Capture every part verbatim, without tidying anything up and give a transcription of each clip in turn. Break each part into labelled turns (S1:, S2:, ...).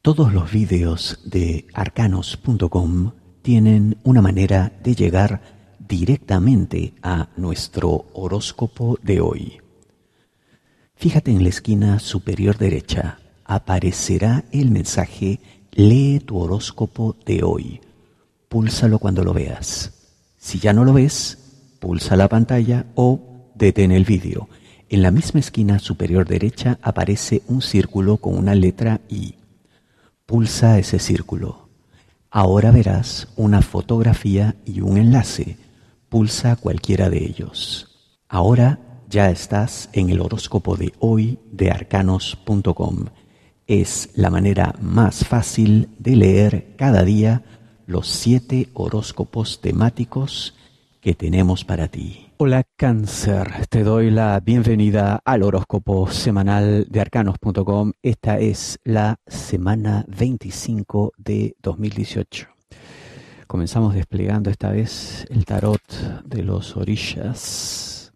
S1: Todos los vídeos de arcanos punto com tienen una manera de llegar directamente a nuestro horóscopo de hoy. Fíjate en la esquina superior derecha, aparecerá el mensaje "Lee tu horóscopo de hoy". Púlsalo cuando lo veas. Si ya no lo ves, pulsa la pantalla o detén el vídeo. En la misma esquina superior derecha aparece un círculo con una letra I. Pulsa ese círculo. Ahora verás una fotografía y un enlace. Pulsa cualquiera de ellos. Ahora ya estás en el horóscopo de hoy de arcanos punto com. Es la manera más fácil de leer cada día los siete horóscopos temáticos que tenemos para ti. Hola Cáncer, te doy la bienvenida al horóscopo semanal de arcanos punto com. Esta es la semana veinticinco de dos mil dieciocho. Comenzamos desplegando esta vez el tarot de los orishas,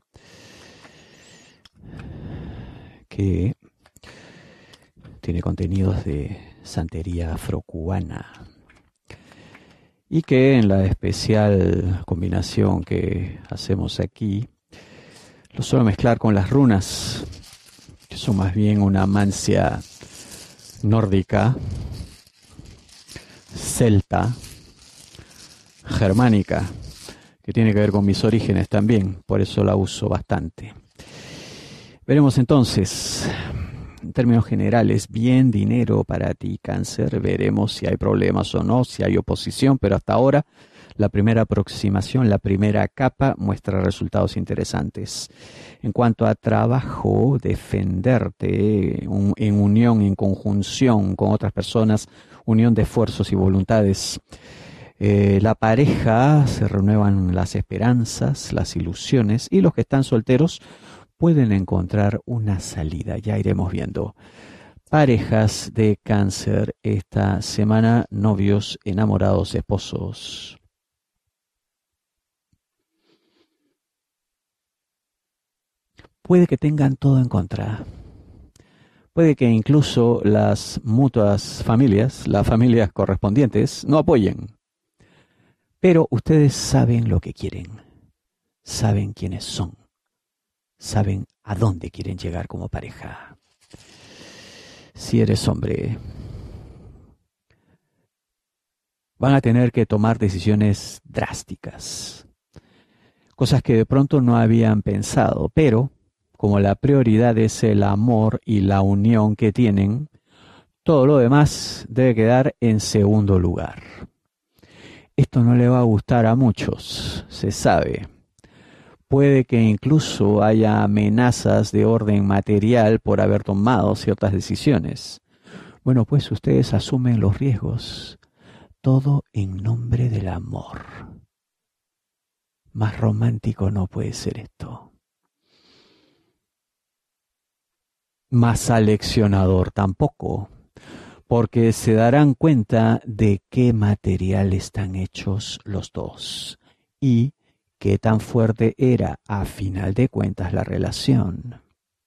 S1: que tiene contenidos de santería afrocubana y que en la especial combinación que hacemos aquí lo suelo mezclar con las runas, que son más bien una mancia nórdica, celta, germánica, que tiene que ver con mis orígenes también, por eso la uso bastante. Veremos entonces, en términos generales, bien dinero para ti, Cáncer. Veremos si hay problemas o no, si hay oposición, pero hasta ahora la primera aproximación, la primera capa muestra resultados interesantes. En cuanto a trabajo, defenderte un, en unión, en conjunción con otras personas, unión de esfuerzos y voluntades. Eh, la pareja, se renuevan las esperanzas, las ilusiones, y los que están solteros pueden encontrar una salida. Ya iremos viendo. Parejas de Cáncer esta semana, novios, enamorados, esposos. Puede que tengan todo en contra. Puede que incluso las mutuas familias, las familias correspondientes, no apoyen. Pero ustedes saben lo que quieren. Saben quiénes son. Saben a dónde quieren llegar como pareja. Si eres hombre, van a tener que tomar decisiones drásticas, cosas que de pronto no habían pensado, pero como la prioridad es el amor y la unión que tienen, todo lo demás debe quedar en segundo lugar. Esto no le va a gustar a muchos, se sabe. Puede que incluso haya amenazas de orden material por haber tomado ciertas decisiones. Bueno, pues ustedes asumen los riesgos, todo en nombre del amor. Más romántico no puede ser esto. Más aleccionador tampoco, porque se darán cuenta de qué material están hechos los dos y qué tan fuerte era, a final de cuentas, la relación.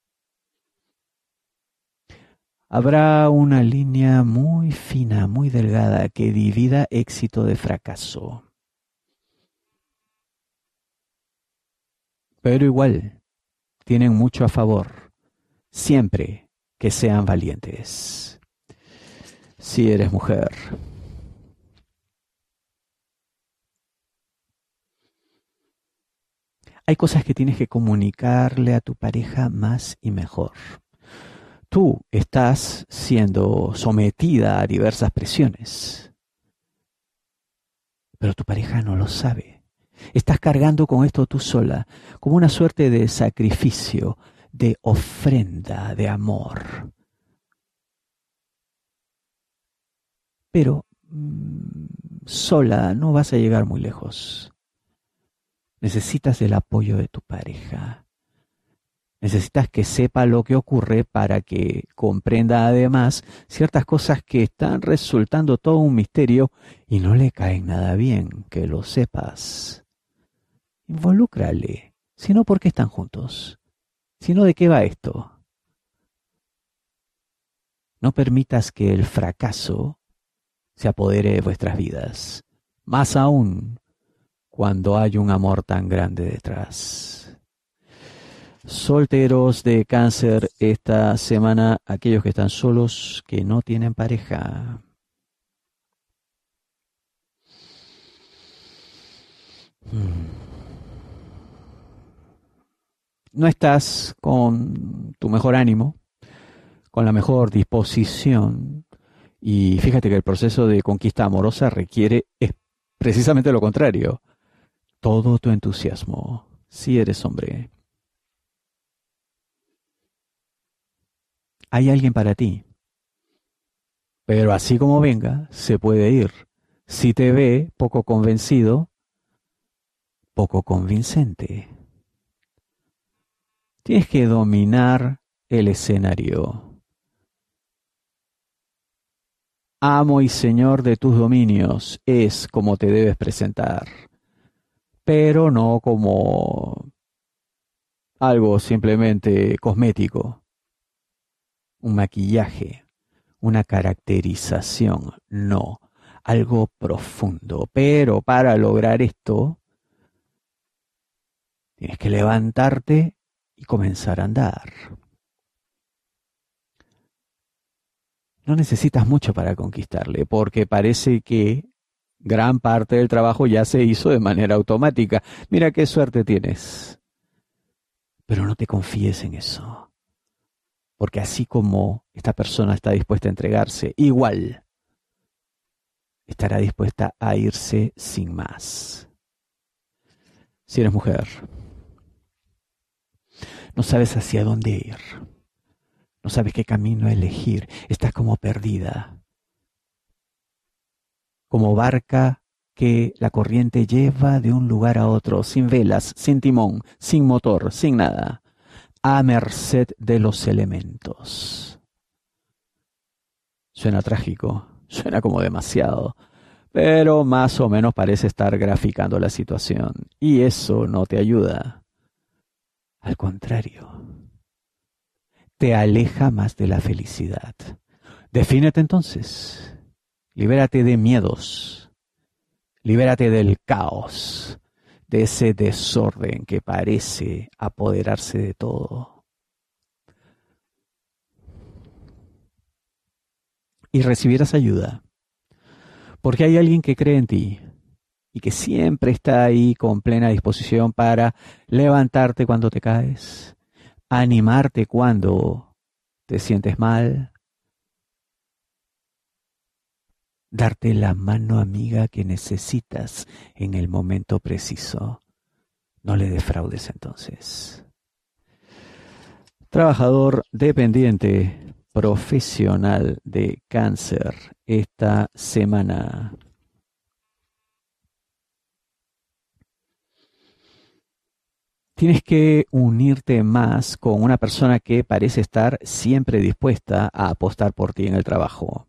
S1: Habrá una línea muy fina, muy delgada, que divida éxito de fracaso. Pero igual, tienen mucho a favor, siempre que sean valientes. Si eres mujer, hay cosas que tienes que comunicarle a tu pareja más y mejor. Tú estás siendo sometida a diversas presiones, pero tu pareja no lo sabe. Estás cargando con esto tú sola, como una suerte de sacrificio, de ofrenda, de amor. Pero mmm, sola no vas a llegar muy lejos. Necesitas el apoyo de tu pareja. Necesitas que sepa lo que ocurre para que comprenda además ciertas cosas que están resultando todo un misterio y no le caen nada bien que lo sepas. Involúcrale. Si no, ¿por qué están juntos? Si no, ¿de qué va esto? No permitas que el fracaso se apodere de vuestras vidas, más aún cuando hay un amor tan grande detrás. Solteros de Cáncer, esta semana, aquellos que están solos, que no tienen pareja. No estás con tu mejor ánimo, con la mejor disposición, y fíjate que el proceso de conquista amorosa requiere es precisamente lo contrario, todo tu entusiasmo, si eres hombre. Hay alguien para ti, pero así como venga, se puede ir. Si te ve poco convencido, poco convincente. Tienes que dominar el escenario. Amo y señor de tus dominios es como te debes presentar, pero no como algo simplemente cosmético, un maquillaje, una caracterización, no, algo profundo. Pero para lograr esto, tienes que levantarte y comenzar a andar. No necesitas mucho para conquistarle, porque parece que gran parte del trabajo ya se hizo de manera automática. Mira qué suerte tienes. Pero no te confíes en eso, porque así como esta persona está dispuesta a entregarse, igual estará dispuesta a irse sin más. Si eres mujer, no sabes hacia dónde ir. No sabes qué camino elegir. Estás como perdida. Como barca que la corriente lleva de un lugar a otro, sin velas, sin timón, sin motor, sin nada, a merced de los elementos. Suena trágico, suena como demasiado, pero más o menos parece estar graficando la situación. Y eso no te ayuda. Al contrario, te aleja más de la felicidad. Defínete entonces. Libérate de miedos. Libérate del caos, de ese desorden que parece apoderarse de todo. Y recibirás ayuda, porque hay alguien que cree en ti y que siempre está ahí con plena disposición para levantarte cuando te caes, animarte cuando te sientes mal, darte la mano amiga que necesitas en el momento preciso. No le defraudes entonces. Trabajador dependiente profesional de Cáncer esta semana. Tienes que unirte más con una persona que parece estar siempre dispuesta a apostar por ti en el trabajo.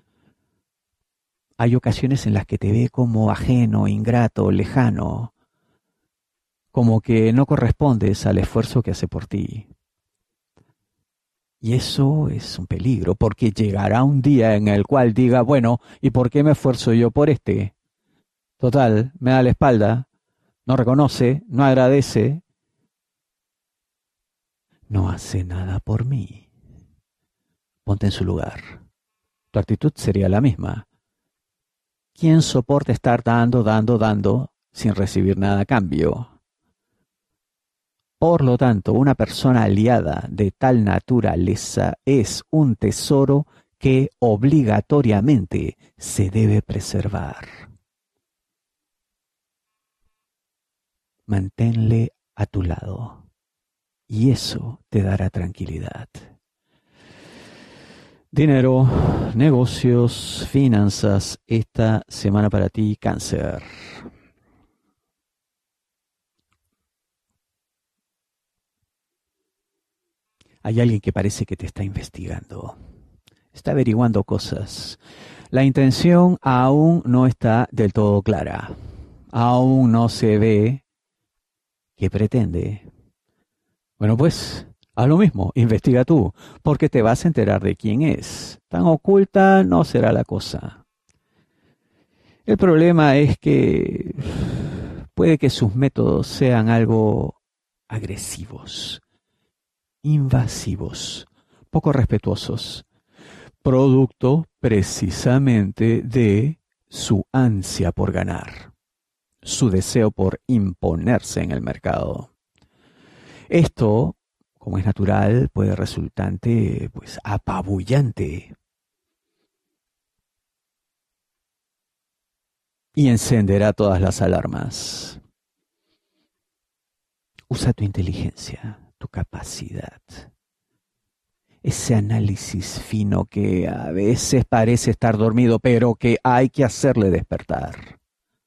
S1: Hay ocasiones en las que te ve como ajeno, ingrato, lejano, como que no correspondes al esfuerzo que hace por ti. Y eso es un peligro, porque llegará un día en el cual diga, bueno, ¿y por qué me esfuerzo yo por este? Total, me da la espalda, no reconoce, no agradece, no hace nada por mí. Ponte en su lugar. Tu actitud sería la misma. ¿Quién soporta estar dando, dando, dando sin recibir nada a cambio? Por lo tanto, una persona aliada de tal naturaleza es un tesoro que obligatoriamente se debe preservar. Manténle a tu lado y eso te dará tranquilidad. Dinero, negocios, finanzas, esta semana para ti, Cáncer. Hay alguien que parece que te está investigando, está averiguando cosas. La intención aún no está del todo clara, aún no se ve qué pretende. Bueno, pues, Haz lo mismo, investiga tú, porque te vas a enterar de quién es. Tan oculta no será la cosa. El problema es que puede que sus métodos sean algo agresivos, invasivos, poco respetuosos, producto precisamente de su ansia por ganar, su deseo por imponerse en el mercado. Esto, como es natural, puede resultante pues apabullante y encenderá todas las alarmas. Usa tu inteligencia, tu capacidad, ese análisis fino que a veces parece estar dormido, pero que hay que hacerle despertar.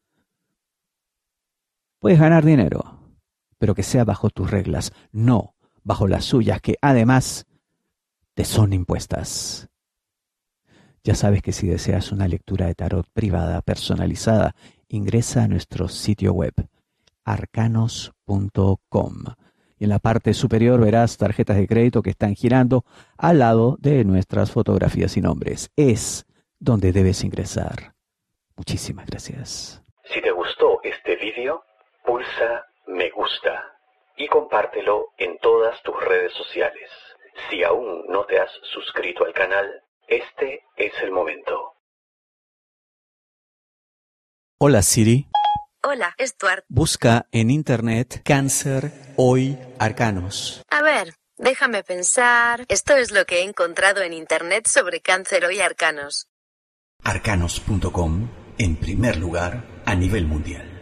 S1: Puedes ganar dinero, pero que sea bajo tus reglas, no bajo las suyas, que además te son impuestas. Ya sabes que si deseas una lectura de tarot privada, personalizada, ingresa a nuestro sitio web, arcanos punto com. Y en la parte superior verás tarjetas de crédito que están girando al lado de nuestras fotografías y nombres. Es donde debes ingresar. Muchísimas gracias.
S2: Si te gustó este vídeo, pulsa me gusta y compártelo en todas tus redes sociales. Si aún no te has suscrito al canal, este es el momento.
S1: Hola Siri.
S3: Hola, Stuart.
S1: Busca en internet Cáncer Hoy Arcanos.
S3: A ver, déjame pensar. Esto es lo que he encontrado en internet sobre Cáncer Hoy Arcanos.
S1: arcanos punto com, en primer lugar a nivel mundial.